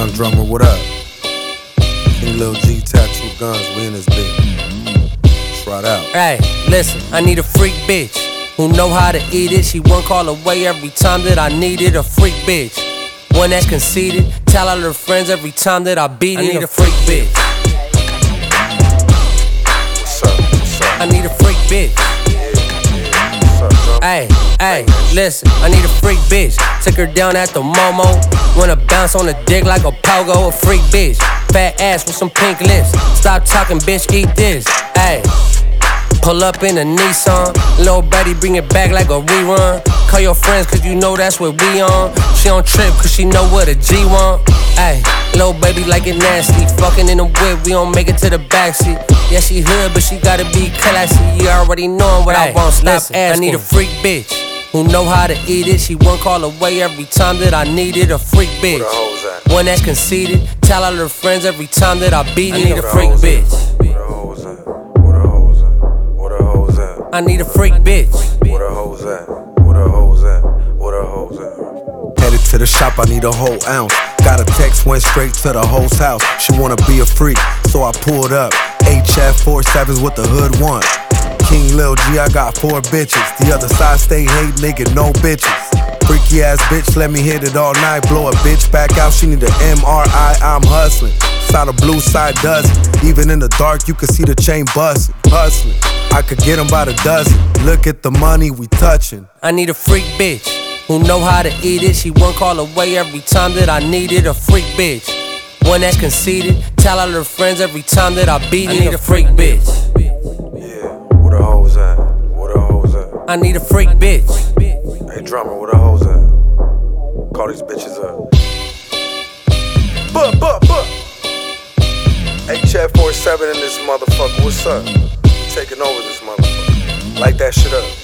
Young Drummer, what up? King Lil G, Tattoo Guns, we in this bitch. Try it out. Hey, listen, I need a freak bitch who know how to eat it. She one call away every time that I need it. A freak bitch, one that's conceited. Tell all her friends every time that I beat it. I need a freak bitch. What's up? What's up? I need a freak bitch. Hey, hey, listen, I need a freak bitch. Took her down at the Momo. Wanna bounce on the dick like a pogo. A freak bitch, fat ass with some pink lips. Stop talking, bitch, eat this. Hey, pull up in a Nissan. Lil' Betty, bring it back like a rerun. Call your friends cause you know that's what we on. She on trip cause she know what a G want. Ay, lil' baby like it nasty. Fucking in the whip, we don't make it to the backseat. Yeah, she hood, but she gotta be classy. You already knowin' what I want, stop asking. I need a freak bitch who know how to eat it. She one call away every time that I need it. A freak bitch, one that's conceited. Tell all her friends every time that I beat it. I need a freak bitch. I need a freak bitch. Where the hoes at? Where the hoes at? Where the hoes at? Headed to the shop, I need a whole ounce. Got a text, went straight to the host house. She wanna be a freak, so I pulled up. HF 47's what the hood want. King Lil G, I got 4 bitches. The other side stay hate, nigga, no bitches. Freaky ass bitch, let me hit it all night. Blow a bitch back out, she need a MRI, I'm hustling. Side of blue, side dozen. Even in the dark, you can see the chain bustin'. Hustling, I could get them by the dozen. Look at the money we touchin'. I need a freak bitch who know how to eat it. She one call away every time that I need it. A freak bitch, one that's conceited. Tell all her friends every time that I beat it. I need a freak bitch. Yeah, where the hoes at? Where the hoes at? I need a freak bitch. Hey drummer, where the hoes at? Call these bitches up. HF 47 in this motherfucker, what's up? Taking over this motherfucker. Light that shit up.